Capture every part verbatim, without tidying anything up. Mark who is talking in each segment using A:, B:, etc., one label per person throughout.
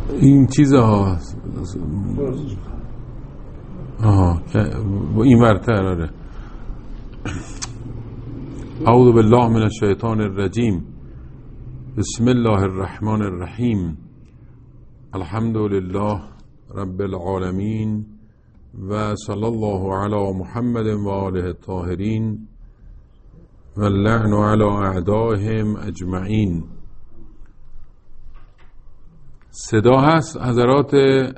A: این چیزها آها این ورتر آره. اعوذ بالله من الشیطان الرجیم. بسم الله الرحمن الرحیم. الحمد لله رب العالمین و صلی الله علی محمد و آله الطاهرین و اللعن علی اعدائهم اجمعین. صدا هست حضرات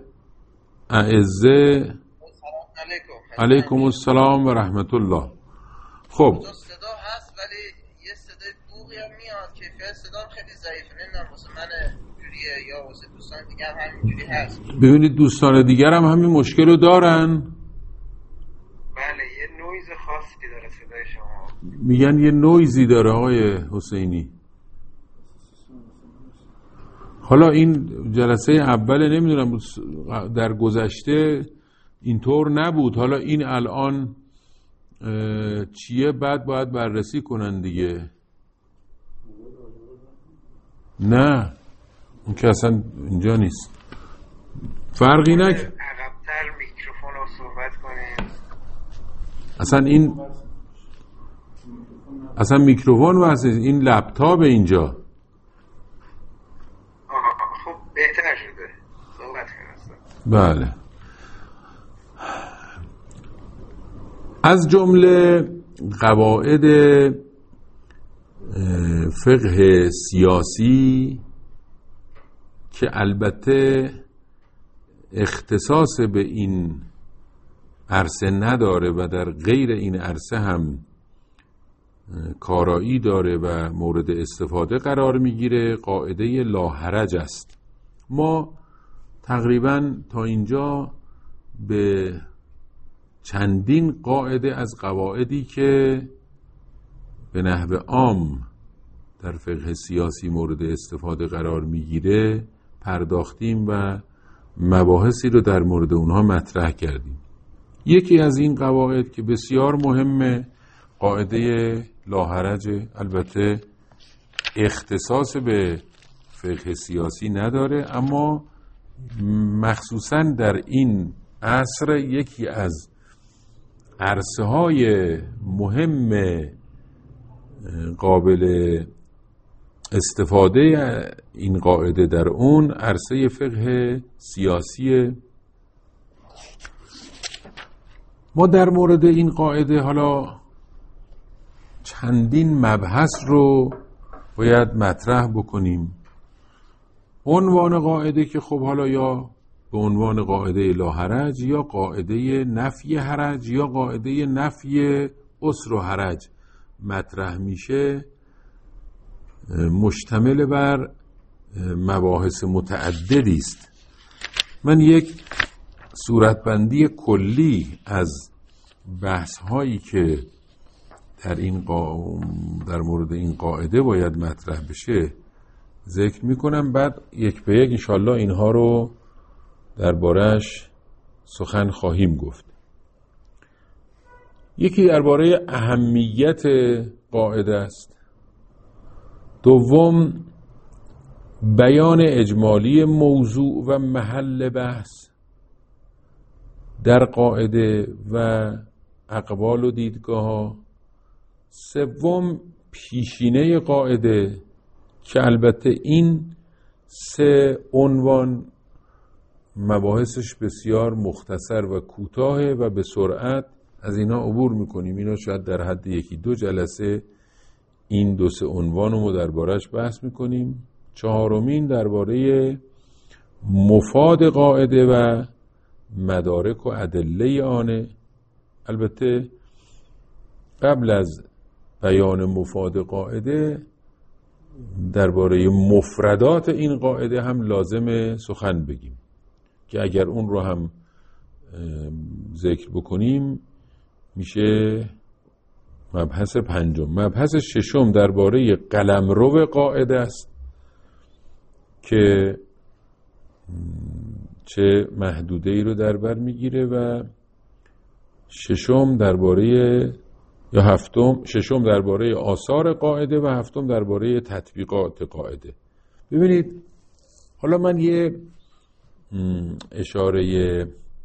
A: اعزه؟ علیکم السلام و رحمت الله. خب
B: صدا هست ولی یه صدای بوقی هم میاد که کیفیت صدا خیلی ضعیفه. نمیدونم واسه من جوریه یا واسه دوستان دیگه هم همینجوری هست.
A: ببینید دوستان دیگر هم همین مشکل رو دارن.
B: بله یه نویز خاصی داره صدای شما.
A: میگن یه نویزی داره آقای حسینی. حالا این جلسه اوله نمیدونم در گذشته اینطور نبود، حالا این الان چیه بعد باید بررسی کنن دیگه. نه اون که اصلا اینجا نیست. فرقی نک
B: عقب‌تر میکروفون رو صحبت کنیم.
A: اصلا این اصلا میکروفون واسه این لپتاپ اینجا.
B: آها خب بهتر شده. صحبت کنیم.
A: بله. از جمله قواعد فقه سیاسی که البته اختصاص به این عرصه نداره و در غیر این عرصه هم کارایی داره و مورد استفاده قرار میگیره، قاعده لاحرج است. ما تقریبا تا اینجا به چندین قاعده از قواعدی که به نحو عام در فقه سیاسی مورد استفاده قرار میگیره پرداختیم و مباحثی رو در مورد اونها مطرح کردیم. یکی از این قواعد که بسیار مهمه قاعده لاحرج، البته اختصاص به فقه سیاسی نداره اما مخصوصاً در این عصر یکی از عرصه های مهم قابل استفاده این قاعده در اون عرصه فقه سیاسیه. ما در مورد این قاعده حالا چندین مبحث رو باید مطرح بکنیم. عنوان قاعده که خب حالا یا به عنوان قاعده لاحرج یا قاعده نفی حرج یا قاعده نفی عسر و حرج مطرح میشه، مشتمل بر مباحث متعددی است. من یک صورتبندی کلی از بحث هایی که در این قا... در مورد این قاعده باید مطرح بشه ذکر میکنم، بعد یک به یک انشالله اینها رو درباره‌اش سخن خواهیم گفت. یکی درباره اهمیت قاعده است. دوم بیان اجمالی موضوع و محل بحث در قاعده و اقوال و دیدگاه ها. سوم پیشینه قاعده که البته این سه عنوان مباحثش بسیار مختصر و کوتاهه و به سرعت از اینا عبور میکنیم. اینا شاید در حد یکی دو جلسه این دو سه عنوان رو درباره‌اش بحث میکنیم. چهارمین درباره مفاد قاعده و مدارک و ادله آنه. البته قبل از بیان مفاد قاعده درباره مفردات این قاعده هم لازم سخن بگیم که اگر اون رو هم ذکر بکنیم میشه مبحث پنجم. مبحث ششم درباره قلمرو قاعده است که چه محدوده ای رو در بر میگیره و ششم درباره یا هفتم ششم درباره آثار قاعده و هفتم درباره تطبیقات قاعده. ببینید حالا من یه اشاره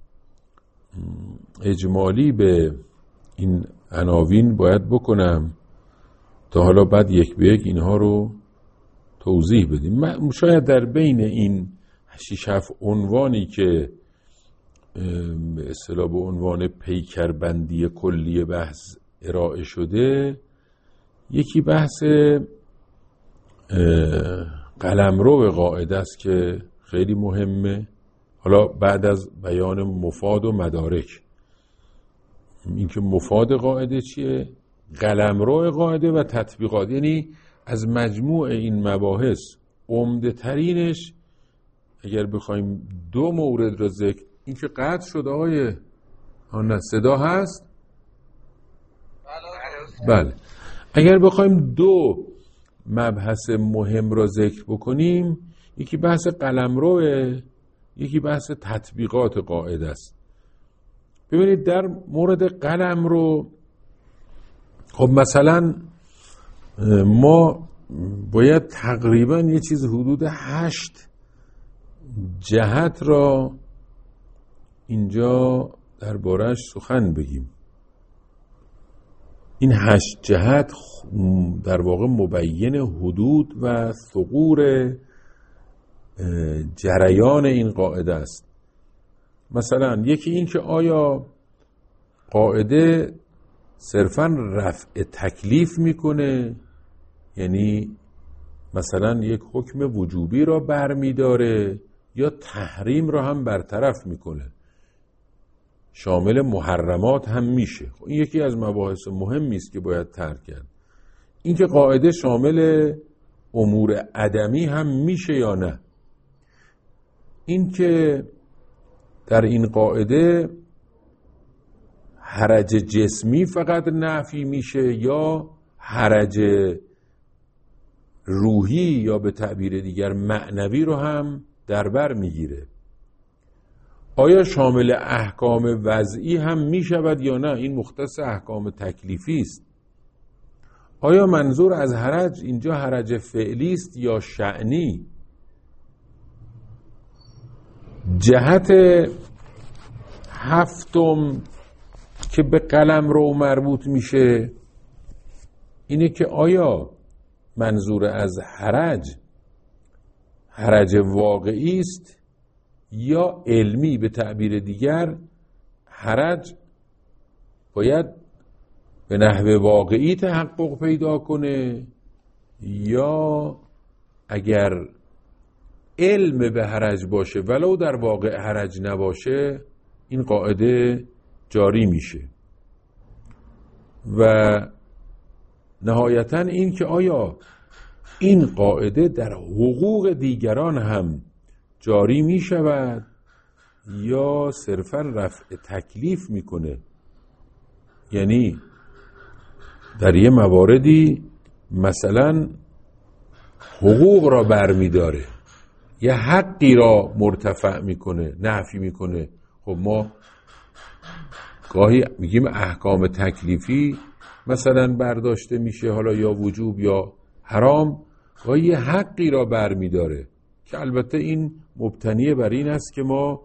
A: اجمالی به این عناوین باید بکنم تا حالا بعد یک به یک اینها رو توضیح بدیم. شاید در بین این شش هفت عنوانی که به اصطلاح به عنوان پیکربندی کلی بحث ارائه شده، یکی بحث قلمرو قاعده است که خیلی مهمه. حالا بعد از بیان مفاد و مدارک، اینکه مفاد قاعده چیه، قلمرو قاعده و تطبیقات، یعنی از مجموع این مباحث عمده ترینش اگر بخوایم دو مورد را ذکر، این که قطع شد آقای آن صدا هست؟ بله. اگر بخوایم دو مبحث مهم را ذکر بکنیم، یکی بحث قلمروه، یکی بحث تطبیقات قاعده است. ببینید در مورد قلمرو، خب مثلا ما باید تقریبا یه چیز حدود هشت جهت را اینجا درباره‌اش سخن بگیم. این هشت جهت در واقع مبین حدود و ثغور جریان این قاعده است. مثلا یکی این که آیا قاعده صرفاً رفع تکلیف میکنه، یعنی مثلا یک حکم وجوبی را برمیداره، یا تحریم را هم برطرف میکنه، شامل محرمات هم میشه. این یکی از مباحث مهمی است که باید ترک کرد. این که قاعده شامل امور عدمی هم میشه یا نه. این که در این قاعده حرج جسمی فقط نفی میشه یا حرج روحی یا به تعبیر دیگر معنوی رو هم در بر میگیره. آیا شامل احکام وضعی هم میشود یا نه؟ این مختص احکام تکلیفی است. آیا منظور از حرج اینجا حرج فعلی است یا شأنی؟ جهت هفتم که به قلمرو مربوط میشه اینه که آیا منظور از حرج حرج واقعی است یا علمی؟ به تعبیر دیگر حرج باید به نحو واقعی تحقق پیدا کنه یا اگر علم به حرج باشه ولو در واقع حرج نباشه این قاعده جاری میشه. و نهایتاً این که آیا این قاعده در حقوق دیگران هم جاری می شود یا صرفاً رفع تکلیف میکنه، یعنی در یه مواردی مثلا حقوق را برمی داره، یه حقی را مرتفع میکنه، نفی میکنه. خب ما گاهی میگیم احکام تکلیفی مثلا برداشته میشه، حالا یا وجوب یا حرام، گاهی یه حقی را برمی داره که البته این مبتنی بر این است که ما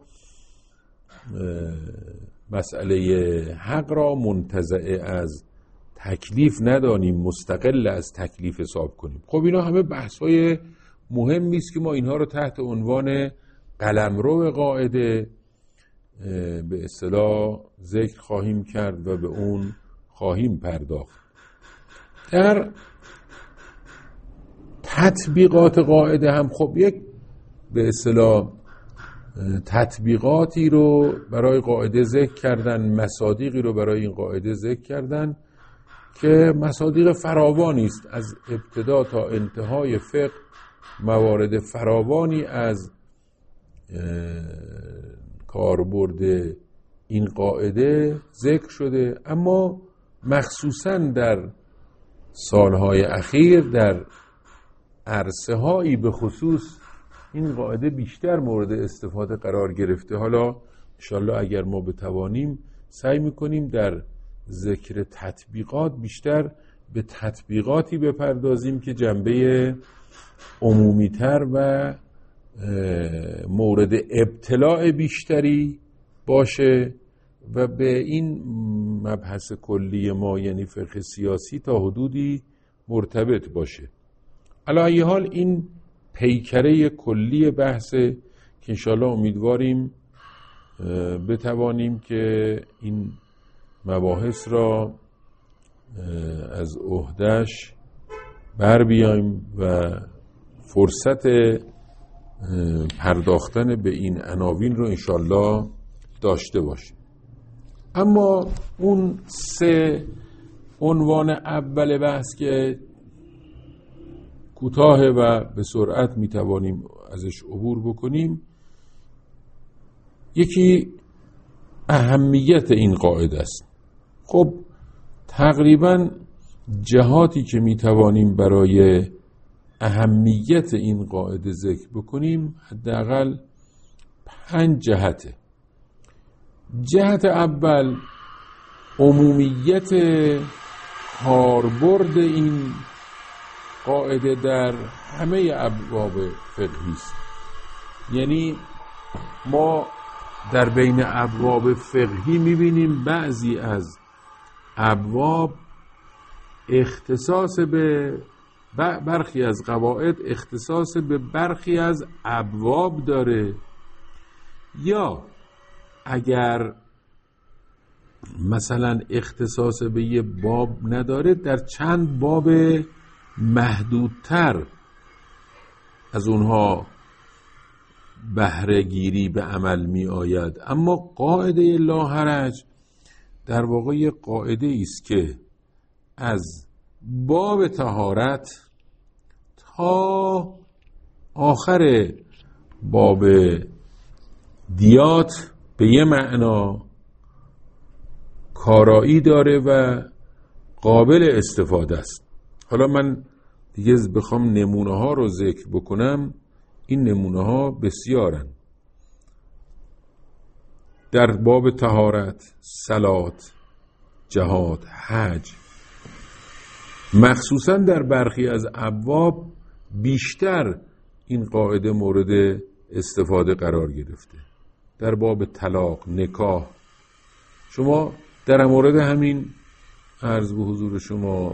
A: مسئله حق را منتزع از تکلیف ندانیم، مستقل از تکلیف حساب کنیم. خب اینا همه بحث‌های مهمی است که ما اینها رو تحت عنوان قلمرو قاعده به اصطلاح ذکر خواهیم کرد و به اون خواهیم پرداخت. در تطبیقات قاعده هم خب یک به اصطلاح تطبیقاتی رو برای قاعده ذکر کردن، مصادیقی رو برای این قاعده ذکر کردن که مصادیق فراوانی است. از ابتدا تا انتهای فقه موارد فراوانی از کاربرد این قاعده ذکر شده، اما مخصوصاً در سالهای اخیر در عرصه هایی به خصوص این قاعده بیشتر مورد استفاده قرار گرفته. حالا انشالله اگر ما بتوانیم سعی میکنیم در ذکر تطبیقات بیشتر به تطبیقاتی بپردازیم که جنبه عمومیتر و مورد ابتلاع بیشتری باشه و به این مبحث کلی ما یعنی فقه سیاسی تا حدودی مرتبط باشه. علی ای حال این پیکره کلی بحثه که انشالله امیدواریم بتوانیم که این مباحث را از عهده‌اش بر بیایم و فرصت پرداختن به این عناوین رو انشالله داشته باشیم. اما اون سه عنوان اول بحث که کوتاه و به سرعت میتوانیم ازش عبور بکنیم، یکی اهمیت این قاعده است. خب تقریبا جهاتی که میتوانیم برای اهمیت این قاعده ذکر بکنیم حداقل پنج جهته. جهت اول عمومیت کاربرد این قاعده در همه ابواب فقهی است. یعنی ما در بین ابواب فقهی میبینیم بعضی از ابواب اختصاص به برخی از قواعد اختصاص به برخی از ابواب داره، یا اگر مثلا اختصاص به یه باب نداره در چند باب محدودتر از اونها بهره گیری به عمل می آید. اما قاعده لا حرج در واقع قاعده است که از باب طهارت تا آخر باب دیات به یه معنا کارایی داره و قابل استفاده است. حالا من دیگه بخوام نمونه ها رو ذکر بکنم، این نمونه ها بسیارن. در باب طهارت، صلات، جهاد، حج، مخصوصا در برخی از ابواب بیشتر این قاعده مورد استفاده قرار گرفته. در باب طلاق، نکاح، شما در مورد همین عرض به حضور شما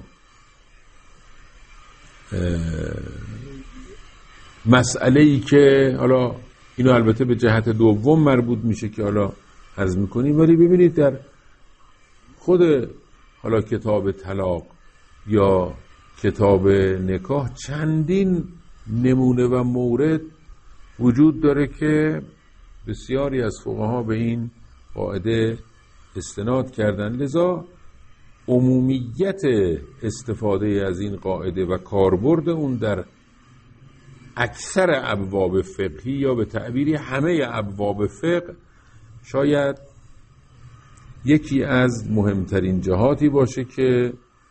A: مسئله ای که حالا اینو البته به جهت دوم مربوط میشه که حالا عرض میکنیم، ولی ببینید در خود حالا کتاب طلاق یا کتاب نکاح چندین نمونه و مورد وجود داره که بسیاری از فقها به این قاعده استناد کردن. لذا عمومیت استفاده از این قاعده و کاربرد اون در اکثر ابواب فقهی یا به تعبیری همه ابواب فقه شاید یکی از مهمترین جهاتی باشه که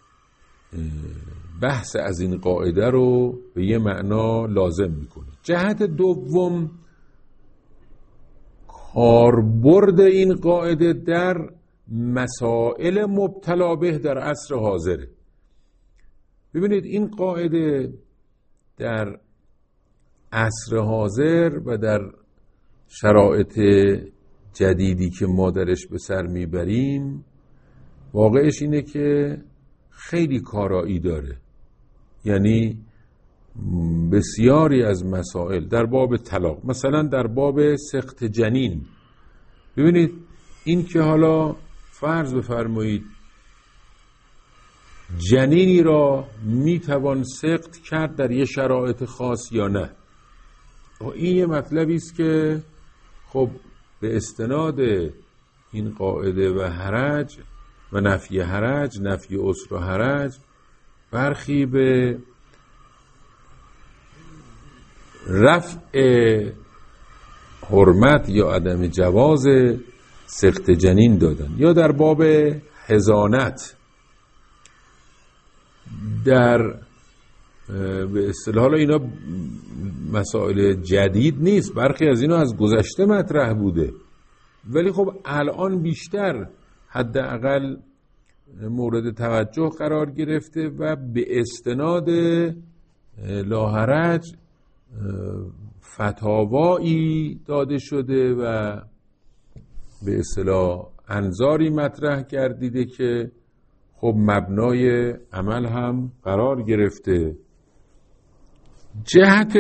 A: بحث از این قاعده رو به یه معنا لازم میکنه. جهت دوم کاربرد این قاعده در مسائل مبتلا به در عصر حاضره. ببینید این قاعده در عصر حاضر و در شرایط جدیدی که ما درش به سر میبریم واقعش اینه که خیلی کارایی داره. یعنی بسیاری از مسائل در باب طلاق، مثلا در باب سقط جنین، ببینید این که حالا فرض بفرمایید جنینی را میتوان سقط کرد در یه شرایط خاص یا نه، این یه مطلبی است که خب به استناد این قاعده و حرج و نفی حرج، نفی عسر و حرج، برخی به رفع حرمت یا عدم جواز سقط جنین دادن. یا در باب حضانت، در به اصطلاح اینا مسائل جدید نیست، برخی از اینا از گذشته مطرح بوده، ولی خب الان بیشتر حداقل مورد توجه قرار گرفته و به استناد لاحرج فتاوایی داده شده و به اصطلاح انظاری مطرح گردیده که خب مبنای عمل هم قرار گرفته. جهت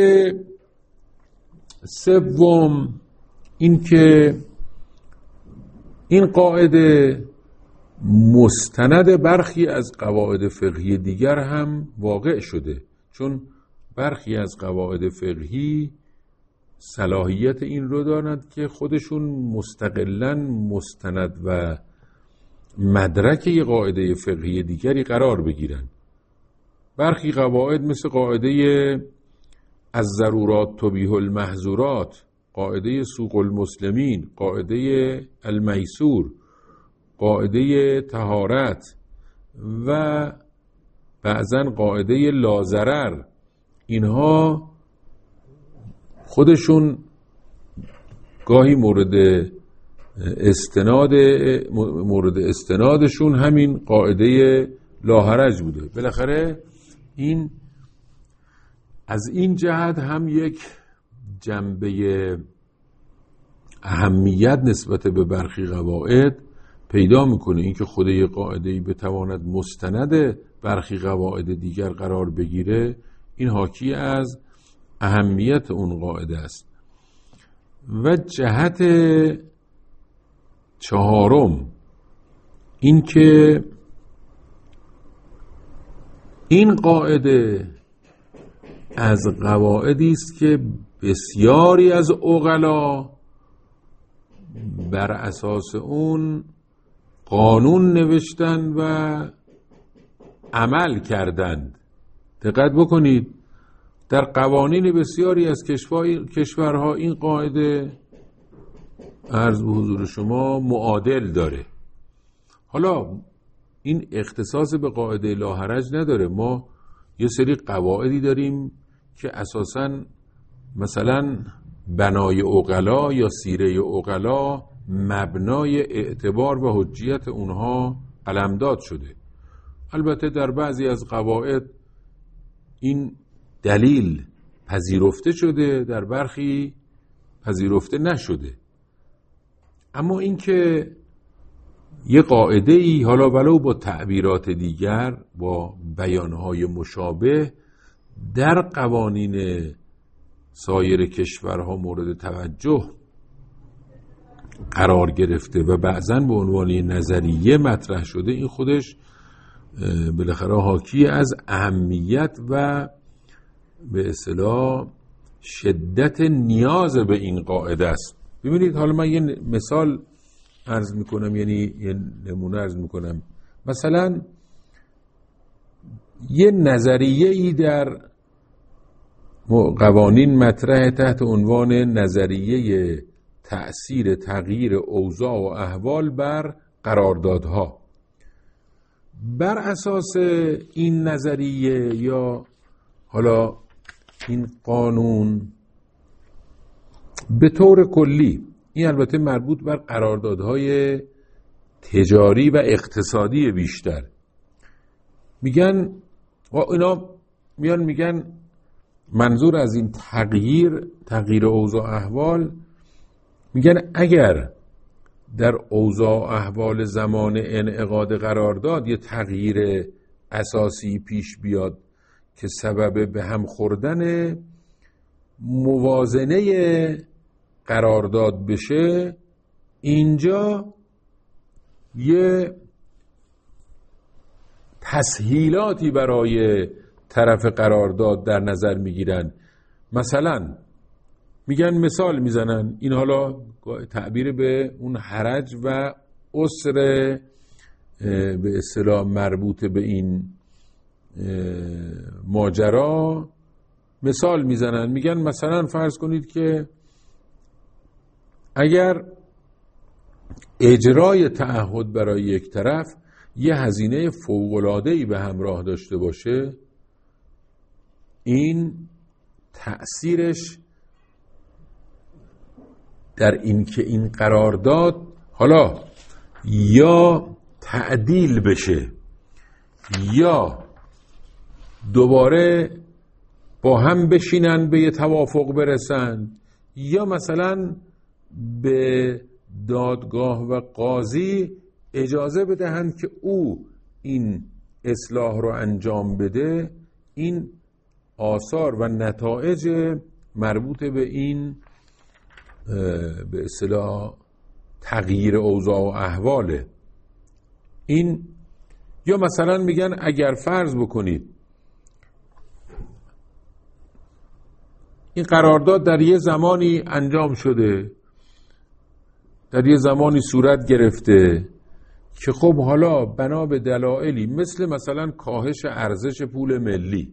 A: سوم این که این قاعده مستند برخی از قواعد فقهی دیگر هم واقع شده، چون برخی از قواعد فقهی صلاحیت این رو دارند که خودشون مستقلاً مستند و مدرک یه قاعده فقهی دیگری قرار بگیرن. برخی قواعد مثل قاعده از ضرورات تبیح المحظورات، قاعده سوق المسلمین، قاعده المیسور، قاعده طهارت و بعضاً قاعده لازرر، اینها خودشون گاهی مورد استناد مورد استنادشون همین قاعده لاحرج بوده. بالاخره این از این جهت هم یک جنبه اهمیت نسبت به برخی قواعد پیدا میکنه، اینکه خود یک قاعده‌ای بتواند مستند برخی قواعد دیگر قرار بگیره، این حاکی از اهمیت اون قاعده است. و جهت چهارم این که این قاعده از قواعدی است که بسیاری از عقلا بر اساس اون قانون نوشتن و عمل کردند. دقت بکنید، در قوانین بسیاری از کشورها این قاعده عرض به حضور شما معادل داره. حالا این اختصاص به قاعده لاحرج نداره، ما یه سری قواعدی داریم که اساساً مثلا بنای عقلا یا سیره عقلا مبنای اعتبار و حجیت اونها علمداد شده. البته در بعضی از قواعد این دلیل پذیرفته شده، در برخی پذیرفته نشده. اما اینکه یه قاعده ای حالا ولو با تعبیرات دیگر، با بیانهای مشابه، در قوانین سایر کشورها مورد توجه قرار گرفته و بعضاً به عنوان نظریه مطرح شده، این خودش بالاخره حاکی از اهمیت و به اصطلاح شدت نیاز به این قاعده است. ببینید، حالا من یه مثال عرض میکنم، یعنی یه نمونه عرض میکنم. مثلا یه نظریه ای در قوانین مطرح تحت عنوان نظریه تأثیر تغییر اوضاع و احوال بر قراردادها. بر اساس این نظریه یا حالا این قانون به طور کلی، این البته مربوط بر قراردادهای تجاری و اقتصادی بیشتر، میگن و اینا میان میگن منظور از این تغییر تغییر اوضاع احوال، میگن اگر در اوضاع احوال زمان انعقاد قرارداد یه تغییر اساسی پیش بیاد که سبب به هم خوردن موازنه قرارداد بشه، اینجا یه تسهیلاتی برای طرف قرارداد در نظر میگیرن. مثلا میگن، مثال میزنن، این حالا تعبیر به اون حرج و عسر به اصطلاح مربوط به این ماجرا مثال میزنن. میگن مثلا فرض کنید که اگر اجرای تعهد برای یک طرف یه هزینه فوق‌العاده‌ای به همراه داشته باشه، این تأثیرش در این که این قرارداد حالا یا تعدیل بشه یا دوباره با هم بشینن به یه توافق برسن، یا مثلا به دادگاه و قاضی اجازه بدهند که او این اصلاح رو انجام بده، این آثار و نتایج مربوط به این به اصطلاح تغییر اوضاع و احواله. این یا مثلا میگن اگر فرض بکنید این قرارداد در یه زمانی انجام شده، در یه زمانی صورت گرفته که خب حالا بنا به دلایلی مثل مثلا کاهش ارزش پول ملی،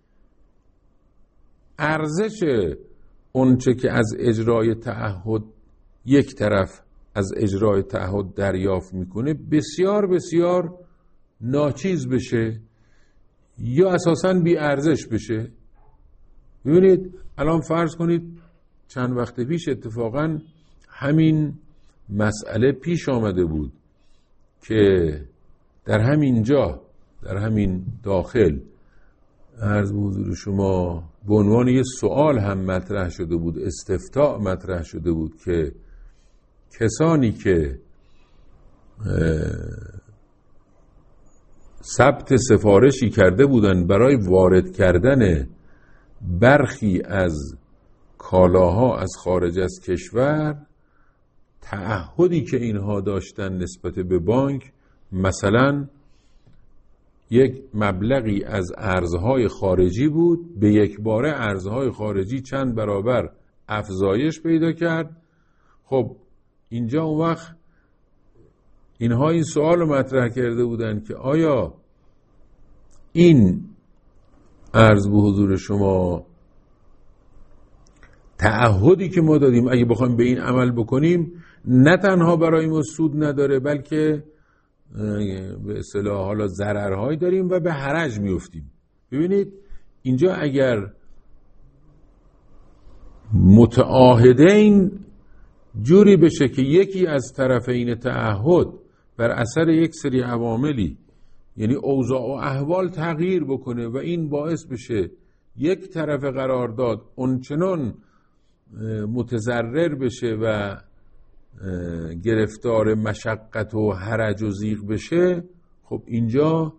A: ارزش اونچه که از اجرای تعهد یک طرف از اجرای تعهد دریافت میکنه بسیار بسیار ناچیز بشه یا اساساً بی ارزش بشه. ببینید الان فرض کنید چند وقت پیش اتفاقاً همین مسئله پیش آمده بود که در همین جا، در همین داخل عرض به حضور شما به عنوان یه سوال هم مطرح شده بود، استفتاء مطرح شده بود که کسانی که ثبت سفارشی کرده بودن برای وارد کردن برخی از کالاها از خارج از کشور، تعهدی که اینها داشتن نسبت به بانک مثلا یک مبلغی از ارزهای خارجی بود، به یک باره ارزهای خارجی چند برابر افزایش پیدا کرد. خب اینجا اون وقت اینها این سوال رو مطرح کرده بودن که آیا این عرض به حضور شما تعهدی که ما دادیم اگه بخوایم به این عمل بکنیم نه تنها برای ما سود نداره بلکه به اصطلاح حالا ضررهایی داریم و به حرج میافتیم. ببینید اینجا اگر متعاهدین جوری بشه که یکی از طرفین تعهد بر اثر یک سری عواملی یعنی اوضاع و احوال تغییر بکنه و این باعث بشه یک طرف قرارداد اونچنان متضرر بشه و گرفتار مشقت و حرج و ضیق بشه، خب اینجا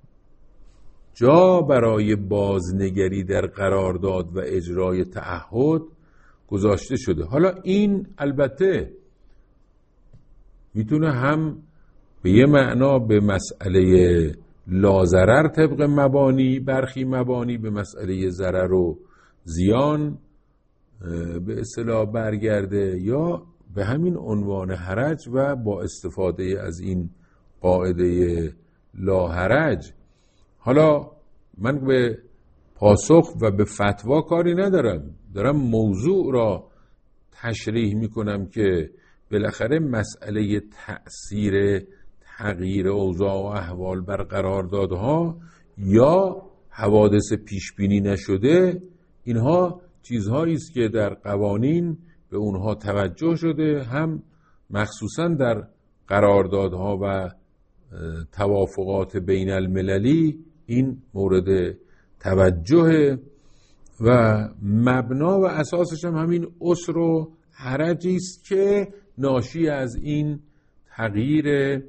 A: جا برای بازنگری در قرارداد و اجرای تعهد گذاشته شده. حالا این البته میتونه هم به یه معنا به مسئله لازرر طبق مبانی، برخی مبانی به مسئله ضرر و زیان به اصطلاح برگرده، یا به همین عنوان حرج و با استفاده از این قاعده لا حرج. حالا من به پاسخ و به فتوا کاری ندارم، دارم موضوع را تشریح میکنم که بالاخره مسئله تأثیر تغییر اوضاع و احوال بر قراردادها یا حوادث پیش بینی نشده، اینها چیزهایی است که در قوانین به اونها توجه شده، هم مخصوصا در قراردادها و توافقات بین المللی این مورد توجه و مبنا و اساسش هم همین عسر و حرجی است که ناشی از این تغییر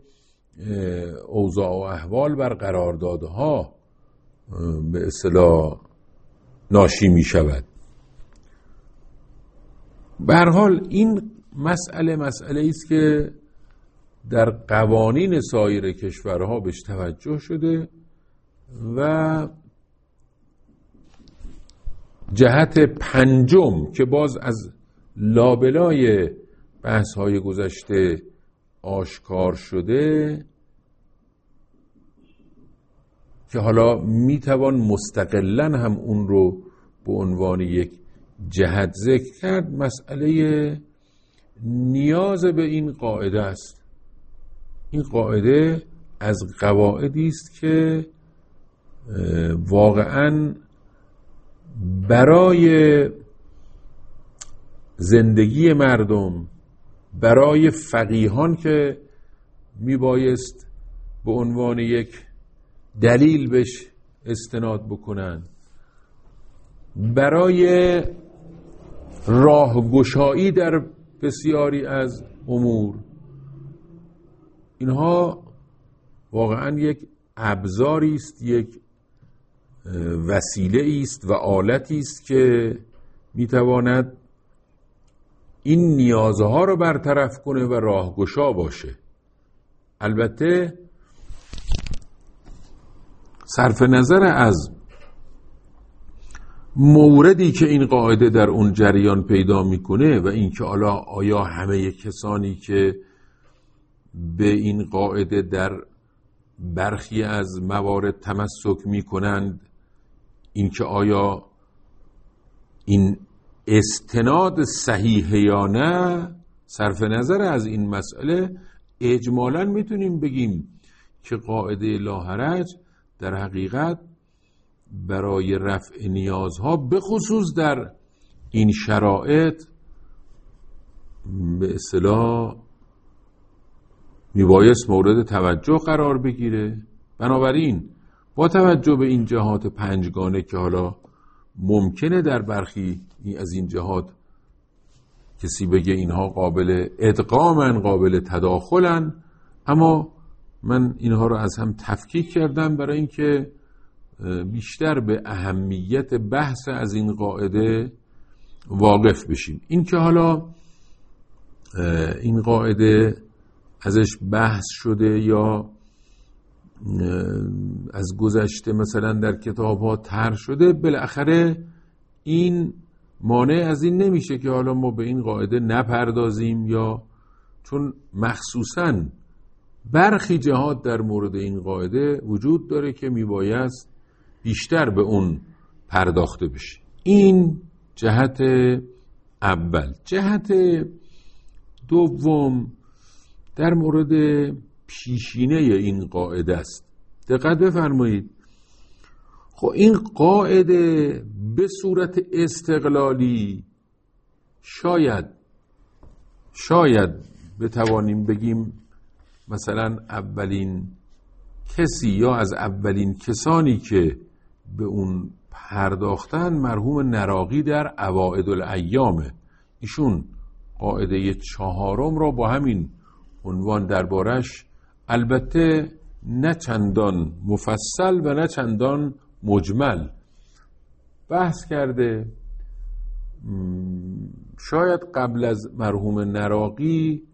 A: اوضاع و احوال بر قراردادها به اصطلاح ناشی می شود. به هر حال این مسئله مسئله است که در قوانین سایر کشورها بهش توجه شده و جهت پنجم که باز از لابلای بحث‌های گذشته آشکار شده که حالا میتوان مستقلاً هم اون رو به عنوان یک جهت ذکر کرد، مسئله نیاز به این قاعده است. این قاعده از قواعدی است که واقعاً برای زندگی مردم، برای فقیهان که میبایست به عنوان یک دلیل بهش استناد بکنن، برای راهگشایی در بسیاری از امور. اینها واقعا یک ابزاری است، یک وسیله است و آلتی است که میتواند این نیازها رو برطرف کنه و راهگشا باشه. البته صرف نظر از موردی که این قاعده در اون جریان پیدا میکنه و اینکه حالا آیا همه کسانی که به این قاعده در برخی از موارد تمسک میکنند، اینکه آیا این استناد صحیحه یا نه، صرف نظر از این مسئله اجمالاً میتونیم بگیم که قاعده لاحرج در حقیقت برای رفع نیازها به خصوص در این شرایط به اصطلاح میبایست مورد توجه قرار بگیره. بنابراین با توجه به این جهات پنجگانه که حالا ممکنه در برخی از این جهات کسی بگه اینها قابل ادغامن، قابل تداخلن، اما من اینها رو از هم تفکیک کردم برای اینکه بیشتر به اهمیت بحث از این قاعده واقف بشیم. این که حالا این قاعده ازش بحث شده یا از گذشته مثلا در کتاب ها طرح شده، بالاخره این مانع از این نمیشه که حالا ما به این قاعده نپردازیم، یا چون مخصوصاً برخی جهات در مورد این قاعده وجود داره که میبایست بیشتر به اون پرداخته بشه. این جهت اول. جهت دوم در مورد پیشینه این قاعده است. دقت بفرمایید. خب این قاعده به صورت استقلالی شاید شاید بتوانیم بگیم مثلا اولین کسی یا از اولین کسانی که به اون پرداختن مرحوم نراقی در عوائد الایامه. ایشون قاعده چهارم را با همین عنوان دربارش البته نه چندان مفصل و نه چندان مجمل بحث کرده. شاید قبل از مرحوم نراقی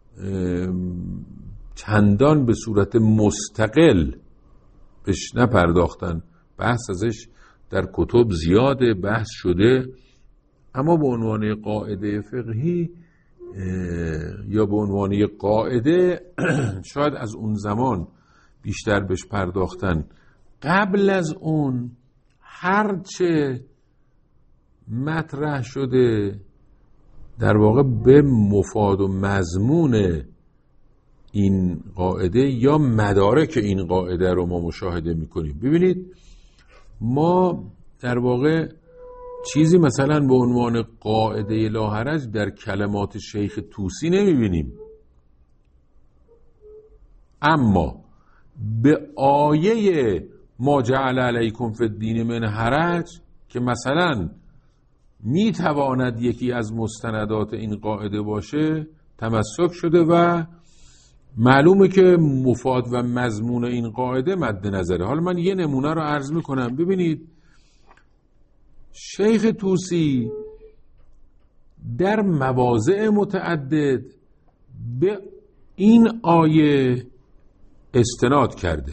A: چندان به صورت مستقل بهش نپرداختن. بحث ازش در کتب زیاده بحث شده، اما به عنوان قاعده فقهی یا به عنوان قاعده شاید از اون زمان بیشتر بهش پرداختن. قبل از اون هرچه مطرح شده در واقع به مفاد و مضمون این قاعده یا مدارک این قاعده رو ما مشاهده میکنیم. ببینید ما در واقع چیزی مثلا به عنوان قاعده لاحرج در کلمات شیخ طوسی نمیبینیم، اما به آیه ما جعل علیکم فی الدین من حرج که مثلا میتواند یکی از مستندات این قاعده باشه تمسک شده و معلومه که مفاد و مضمون این قاعده مد نظره. حالا من یه نمونه رو عرض میکنم. ببینید شیخ طوسی در مواضع متعدد به این آیه استناد کرده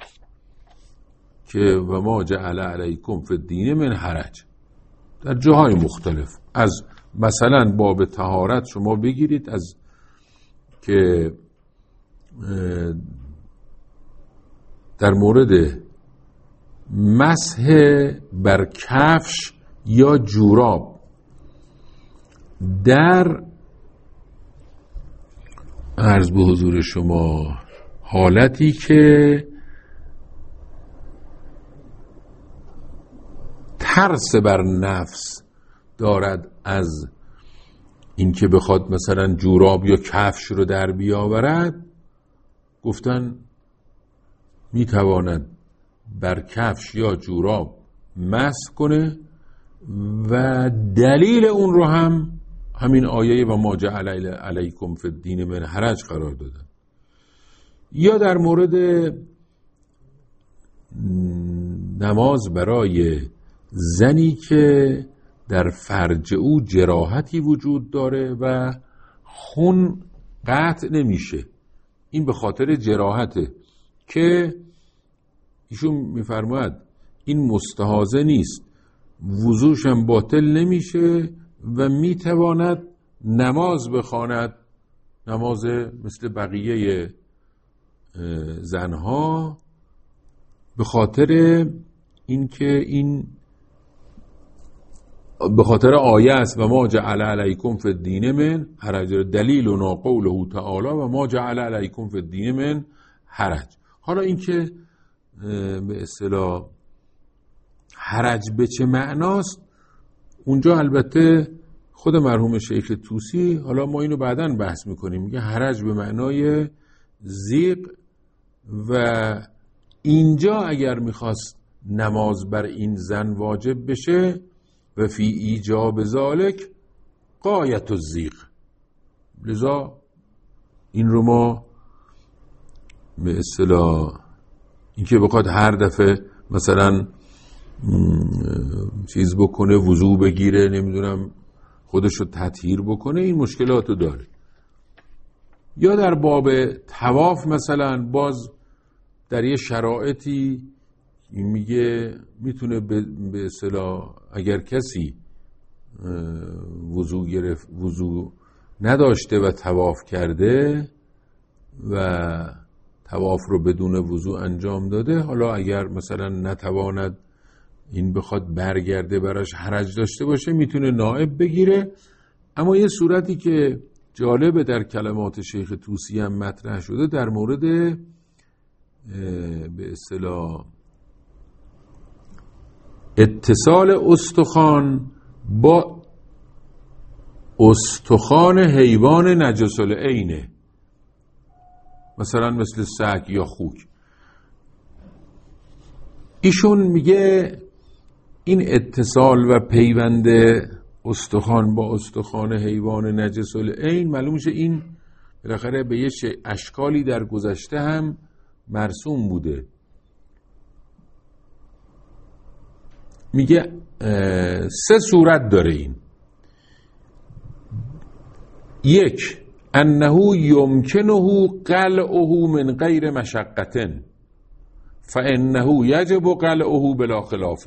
A: که و ما جعل علیکم فی الدین من حرج در جاهای مختلف. از مثلا باب طهارت شما بگیرید، از که در مورد مسح بر کفش یا جوراب در عرض به حضور شما حالتی که ترس بر نفس دارد از اینکه بخواد مثلا جوراب یا کفش رو در بیاورد، گفتن میتواند بر کفش یا جوراب مسح کنه و دلیل اون رو هم همین آیه و ما جعل علیکم فی الدین من حرج قرار دادن. یا در مورد نماز برای زنی که در فرج او جراحتی وجود داره و خون قطع نمیشه، این به خاطر جراحته که ایشون میفرماید این مستحاضه نیست، وضوش هم باطل نمیشه و میتواند نماز بخواند، نماز مثل بقیه زنها، به خاطر اینکه این به خاطر آیه است و ما جعل علیکم فی الدین من حرج، دلیلنا قوله تعالی و ما جعل علیکم فی الدین من حرج. حالا اینکه به اصطلاح حرج به چه معناست، اونجا البته خود مرحوم شیخ طوسی، حالا ما اینو بعداً بحث میکنیم، میگه حرج به معنای ضیق و اینجا اگر میخواست نماز بر این زن واجب بشه و فی ایجاب ذالک غایت الضیق، لذا این رو ما به اصطلاح اینکه بخواد هر دفعه مثلا چیز بکنه، وضو بگیره، نمیدونم خودش رو تطهیر بکنه، این مشکلات رو داره. یا در باب طواف مثلا باز در یه شرایطی میگه میتونه به اصطلاح اگر کسی وضو گرفت، وضو نداشته و طواف کرده و طواف رو بدون وضو انجام داده، حالا اگر مثلا نتواند این بخواد برگرده براش حرج داشته باشه میتونه نائب بگیره. اما یه صورتی که جالبه در کلمات شیخ طوسی هم مطرح شده در مورد به اصطلاح اتصال استخوان با استخوان حیوان نجس العینه، مثلا مثل سگ یا خوک. ایشون میگه این اتصال و پیوند استخوان با استخوان حیوان نجس العین معلوم میشه این بالاخره به یه اشکالی در گذشته هم مرسوم بوده. میگه سه صورت داره این. یک، انه یمکنه قلعه من غیر مشقة فانه یجب قلعه بلا خلاف.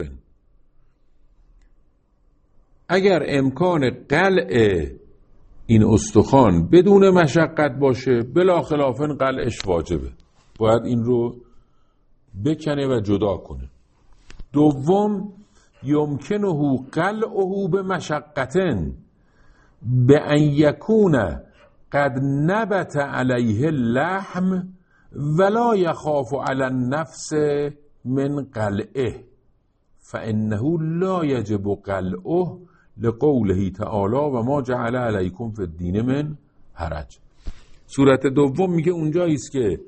A: اگر امکان قلع این استخوان بدون مشقت باشه بلا خلاف قلعش واجبه، باید این رو بکنه و جدا کنه. دوم، یمکنه قلعه به مشقتن به ان یکون قد نبت علیه اللحم ولا یخاف علی النفس من قلعه فانه لا یجب قلعه لقوله تعالی و ما جعل علیکم فی الدین من حرج. صورت دوم میگه اونجایی است که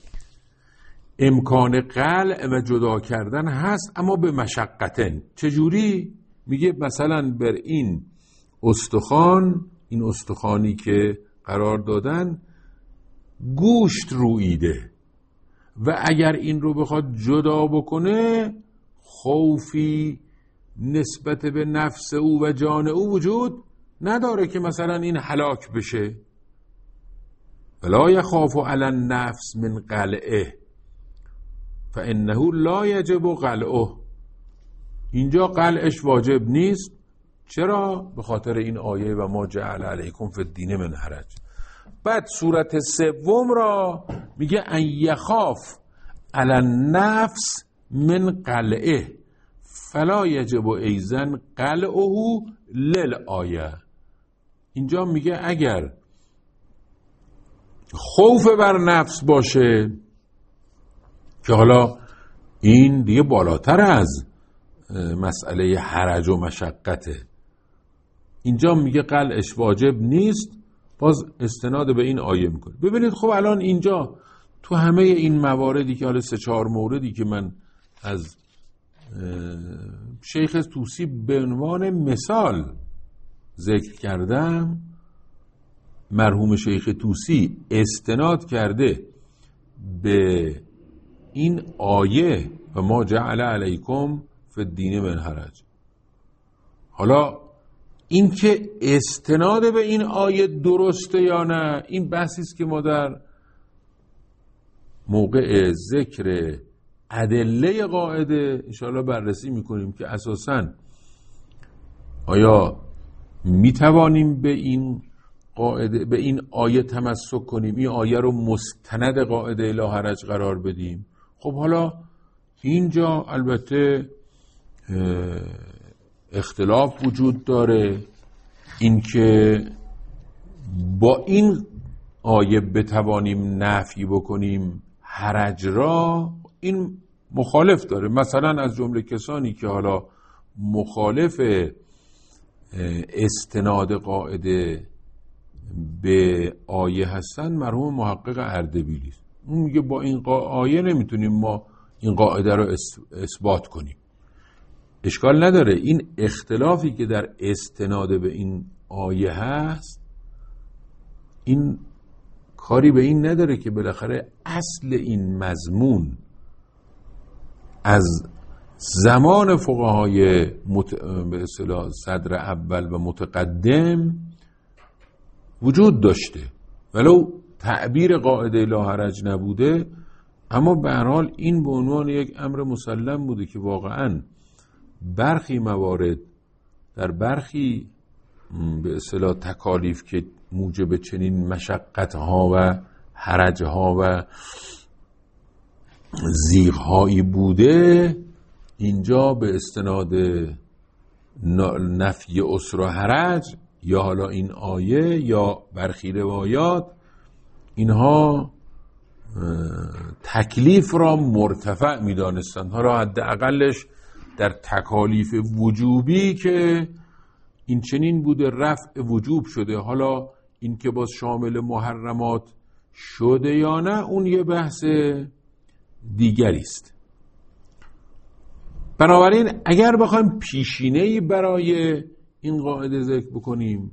A: امکان قلع و جدا کردن هست اما به مشقتن. چجوری؟ میگه مثلا بر این استخوان، این استخوانی که قرار دادن گوشت رویده و اگر این رو بخواد جدا بکنه خوفی نسبت به نفس او و جان او وجود نداره که مثلا این هلاک بشه. ولا یخاف علی النفس من قلعه فانه لا یجب قلعه. اینجا قلعش واجب نیست. چرا؟ به خاطر این آیه و ما جعل علیکم فی الدین من حرج. بعد صورت سوم را میگه ان یخاف علی النفس من قلعه فلا یجب ایزن قلعه للآیه. اینجا میگه اگر خوف بر نفس باشه که حالا این دیگه بالاتر از مسئله حرج و مشقته، اینجا میگه قلعش واجب نیست، باز استناد به این آیه میکنه. ببینید خب الان اینجا تو همه این مواردی که حالا سه چهار موردی که من از شیخ طوسی به عنوان مثال ذکر کردم، مرحوم شیخ طوسی استناد کرده به این آیه و ما جعل علیکم فی الدین من حرج. حالا این که استناد به این آیه درسته یا نه، این بحثی است که ما در موقع ذکر ادله قاعده انشاءالله بررسی میکنیم که اساساً آیا میتوانیم به این قاعده به این آیه تمسک کنیم، این آیه رو مستند قاعده لا حرج قرار بدیم. خب حالا اینجا البته اختلاف وجود داره، اینکه با این آیه بتوانیم نفی بکنیم حرج را، این مخالف داره. مثلا از جمله کسانی که حالا مخالف استناد قاعده به آیه هستن مرحوم محقق اردبیلی، اون میگه با این آیه نمیتونیم ما این قاعده رو اثبات کنیم. اشکال نداره، این اختلافی که در استناد به این آیه هست این کاری به این نداره که بالاخره اصل این مضمون از زمان فقهای مت... به اصطلاح صدر اول و متقدم وجود داشته، ولو تعبیر قاعده لا حرج نبوده، اما به هر حال این به عنوان یک امر مسلم بوده که واقعاً برخی موارد در برخی به اصطلاح تکالیف که موجب چنین مشقت‌ها و حرج‌ها و زیغ‌هایی بوده، اینجا به استناد نفی اسر و حرج یا حالا این آیه یا برخی روایات اینها تکلیف را مرتفع می‌دانستند. حالا حداقلش در تکالیف وجوبی که این چنین بوده رفع وجوب شده، حالا این که باز شامل محرمات شده یا نه اون یه بحث دیگری است. بنابراین اگر بخوایم پیشینه‌ای برای این قاعده ذکر بکنیم،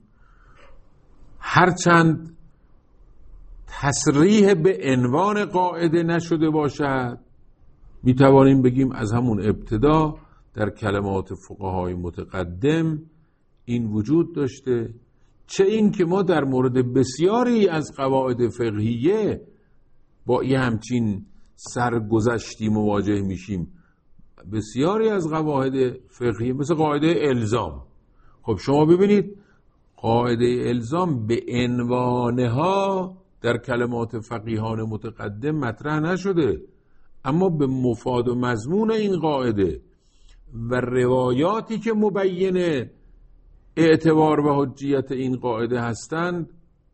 A: هرچند تصریح به عنوان قاعده نشده باشد، میتوانیم بگیم از همون ابتدا در کلمات فقهای متقدم این وجود داشته، چه این که ما در مورد بسیاری از قواعد فقهیه با یه همچین سرگذشتی مواجه میشیم. بسیاری از قواعد فقهیه مثل قاعده الزام، خب شما ببینید قاعده الزام به عنوانها در کلمات فقیهان متقدم مطرح نشده، اما به مفاد و مضمون این قاعده و روایاتی که مبین اعتبار و حجیت این قاعده هستند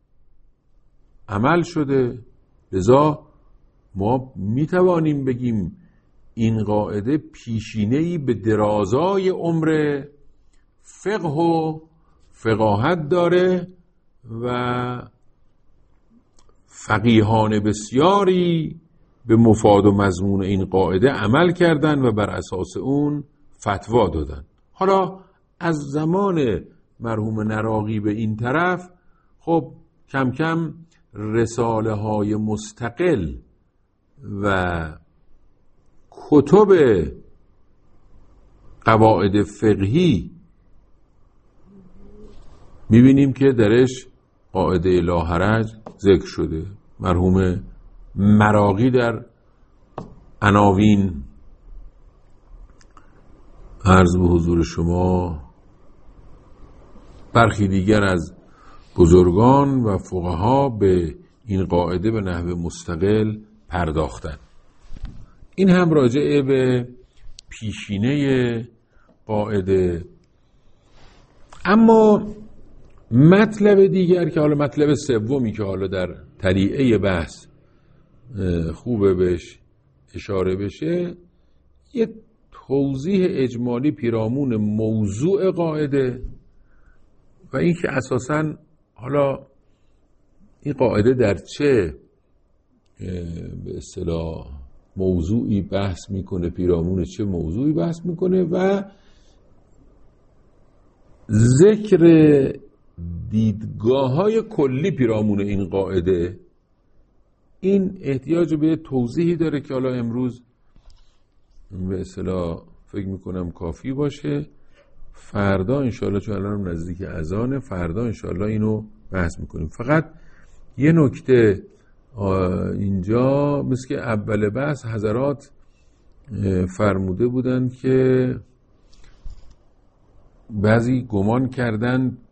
A: عمل شده. لذا ما میتوانیم بگیم این قاعده پیشینه‌ای به درازای عمر فقه و فقاهت داره و فقیهان بسیاری به مفاد و مضمون این قاعده عمل کردن و بر اساس اون فتوا دادن. حالا از زمان مرحوم نراقی به این طرف خب کم کم رساله های مستقل و کتب قواعد فقهی میبینیم که درش قاعده لا حرج ذکر شده. مرحوم مراغی در عناوین عرض به حضور شما، برخی دیگر از بزرگان و فقها به این قاعده به نحو مستقل پرداختن. این هم راجع به پیشینه قاعده. اما مطلب دیگر که حالا مطلب سومی که حالا در طریعه بحث خوبه بهش اشاره بشه، یه توضیح اجمالی پیرامون موضوع قاعده و این که اساساً حالا این قاعده در چه به اصطلاح موضوعی بحث میکنه، پیرامون چه موضوعی بحث میکنه و ذکر دیدگاه های کلی پیرامون این قاعده این احتیاج به توضیحی داره که حالا امروز به اصطلاح فکر میکنم کافی باشه. فردا انشاءالله، چون الان نزدیک اذانه، فردا انشاءالله اینو بحث میکنیم. فقط یه نکته اینجا، مثل که اول بحث حضرات فرموده بودن که بعضی گمان کردن